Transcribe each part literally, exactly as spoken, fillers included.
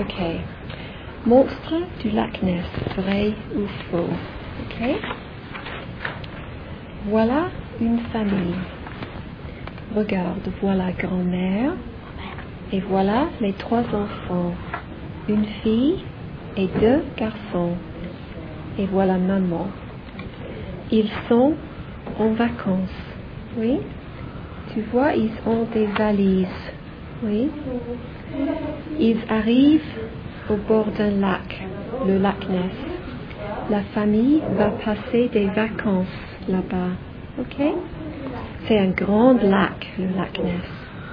Ok. Monstre du lac Ness, vrai ou faux? Ok. Voilà une famille. Regarde, voilà grand-mère et voilà les trois enfants, une fille et deux garçons. Et voilà maman. Ils sont en vacances. Oui. Tu vois, ils ont des valises. Oui. Ils arrivent au bord d'un lac, le lac Ness. La famille va passer des vacances là-bas. Ok? C'est un grand lac, le lac Ness.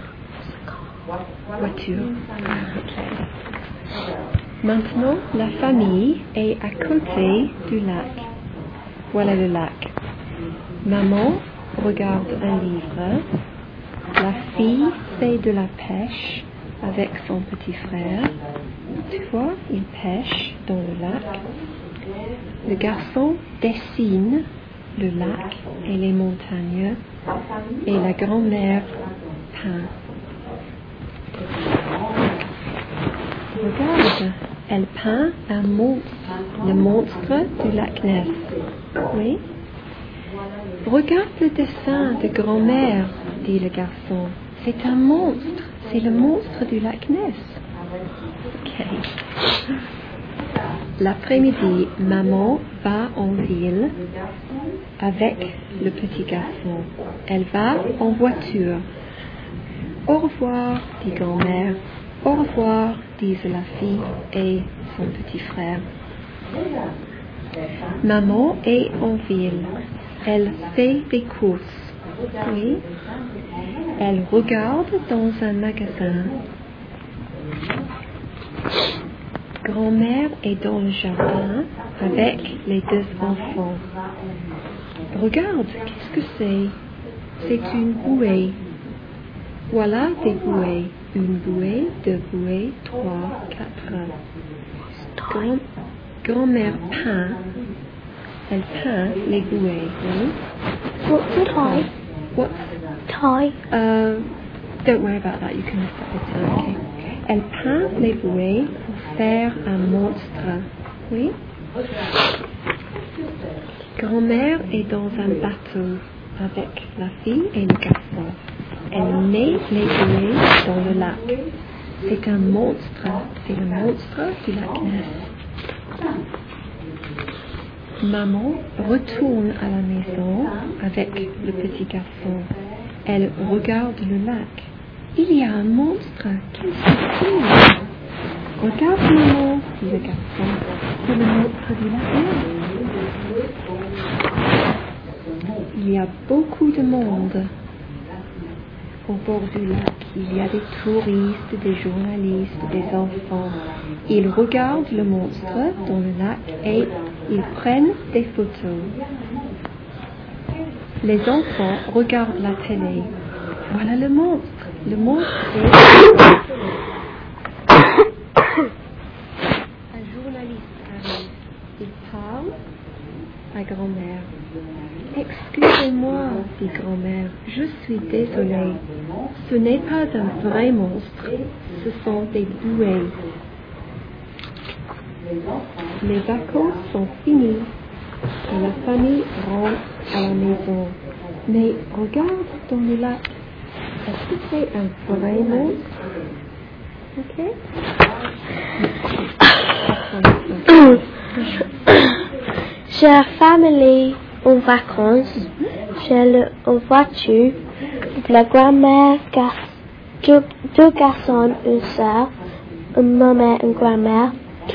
Voiture. Okay. Maintenant, la famille est à côté du lac. Voilà le lac. Maman regarde un livre. La fille fait de la pêche avec son petit frère. Tu vois, il pêche dans le lac. Le garçon dessine le lac et les montagnes. Et la grand-mère peint. Regarde, elle peint un monstre, le monstre du lac Ness. Oui. Regarde le dessin de grand-mère, dit le garçon. C'est un monstre, c'est le monstre du lac Ness. Ok. L'après-midi, maman va en ville avec le petit garçon. Elle va en voiture. Au revoir, dit grand-mère. Au revoir, disent la fille et son petit frère. Maman est en ville. Elle fait des courses. Oui. Elle regarde dans un magasin. Grand-mère est dans le jardin avec les deux enfants. Regarde, qu'est-ce que c'est? C'est une bouée. Voilà des bouées. Une bouée, deux bouées, trois, quatre. Grand, grand-mère peint. Elle peint les bouées. Oui? What's a tie? What's Tie. Uh, don't worry about that. You can miss that later. Okay. Elle peint les bouées pour faire un monstre. Oui? Grand-mère est dans un bateau avec la fille et le garçon. Elle met les bouées dans le lac. C'est un monstre. C'est le monstre du lac Ness. Maman retourne à la maison avec le petit garçon. Elle regarde le lac. Il y a un monstre. Quelle surprise! Regarde maman, dit le garçon. C'est le monstre du lac Ness. Il y a beaucoup de monde. Au bord du lac, il y a des touristes, des journalistes, des enfants. Ils regardent le monstre dans le lac et ils prennent des photos. Les enfants regardent la télé. Voilà le monstre. Le monstre est... Un journaliste arrive. Il parle à grand-mère. Excusez-moi, dit grand-mère, je suis désolée. Ce n'est pas un vrai monstre, ce sont des bouées. Les vacances sont finies et la famille rentre à la maison. Mais regarde dans le lac. Est-ce que c'est un vrai monstre? Ok? Chère famille en vacances, j'ai le, en voiture, la grand-mère, gar, deux, deux garçons, une sœur, une maman, une grand-mère,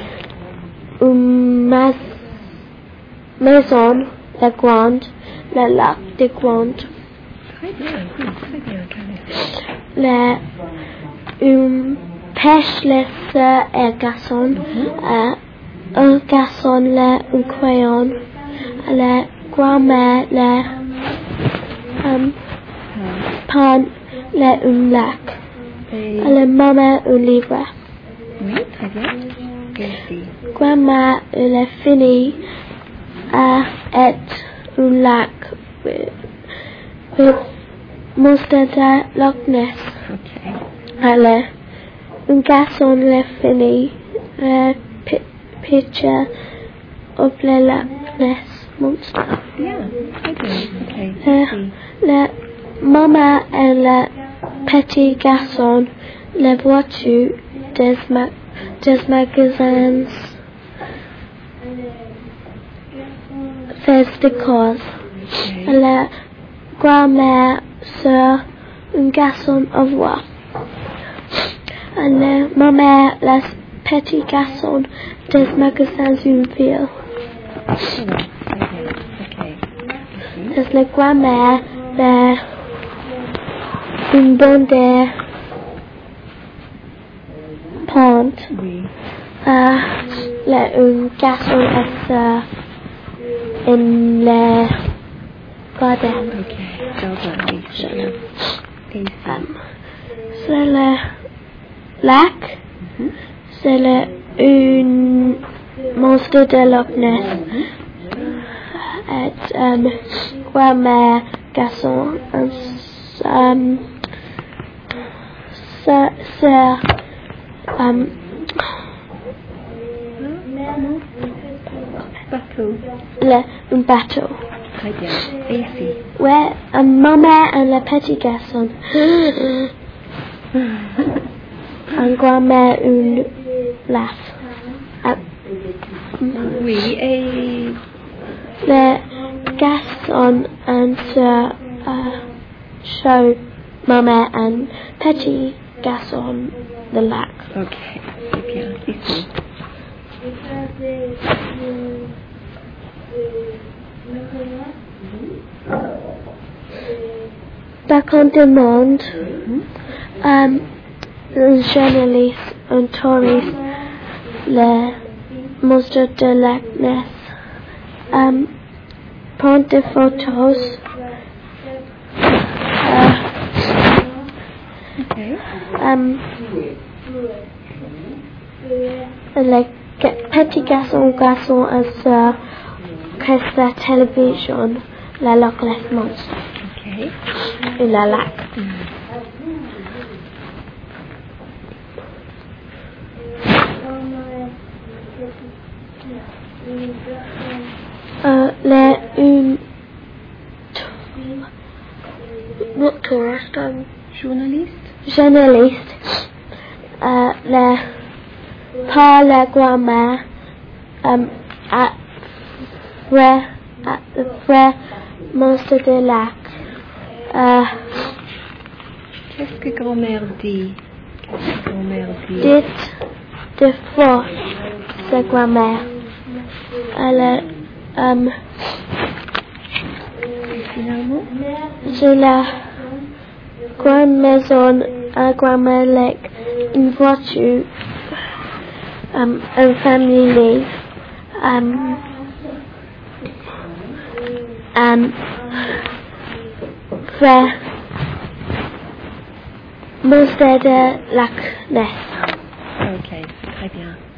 une mas, maison, la grande, le lac de grande. Très bien, oui, très bien, Karen. La, une pêche, les sœurs et garçons, mm-hmm. euh, un garçon, là, un crayon, la grand-mère, la um, pan, la, un lac, et la maman, un livre. Oui, très bien. Merci. Grand-mère, elle a fini à être un lac with monstre de Loch Ness. Ok. Alors, un garçon l'a fini le pi- pitcher of le Loch Ness Monster. Bien, très bien. Ok, Le, merci. le maman et le petit garçon, les voitures des, ma- des magasins, faites de cause. Ok. La grand-mère, sœur, un garçon à voir. La maman, le petit garçon des magasins d'une ville. Très bien, très bien. Ok. Merci. C'est la grand-mère, la, une bonne des pente. Oui. Uh, le, un garçon à sœur in le garden. Ok. Jardin, oui, c'est bien. Et ici. Um, c'est le lac. Mhm. C'est le un monstre de Loch Ness. Et um, grand-mère, garçon, un um, sœur, sœur, um, Bateau. le, un bateau. Très bien. Et ici. Ouais, un maman et le petit garçon. Un grand-mère, une laugh. Ah, Oui, et le garçon, un sœur, uh, show maman and petit garçon the lac. ok, c'est bien. Ici. D'accord du monde, Mhm. um, un journaliste, un touriste, le monstre de Loch Ness, um, prend des photos, uh, Ok. um, le ga- petit garçon, garçon et sœur, presse la télévision, la Loch Ness Monster, Ok. et la lac. Euh, le, une, not tourist, um, Journaliste. journaliste, euh, le, par la grand-mère, um, à vrai, à le vrai monstre de lac. Euh, Qu'est-ce que grand-mère dit? Qu'est-ce que grand-mère dit? dites de force, sa grand-mère. Elle a, um, Et finalement? j'ai la grande maison, un grand-mère, like, une voiture, um, une famille, um, um, frère, monstre de Loch Ness. Ok, très bien.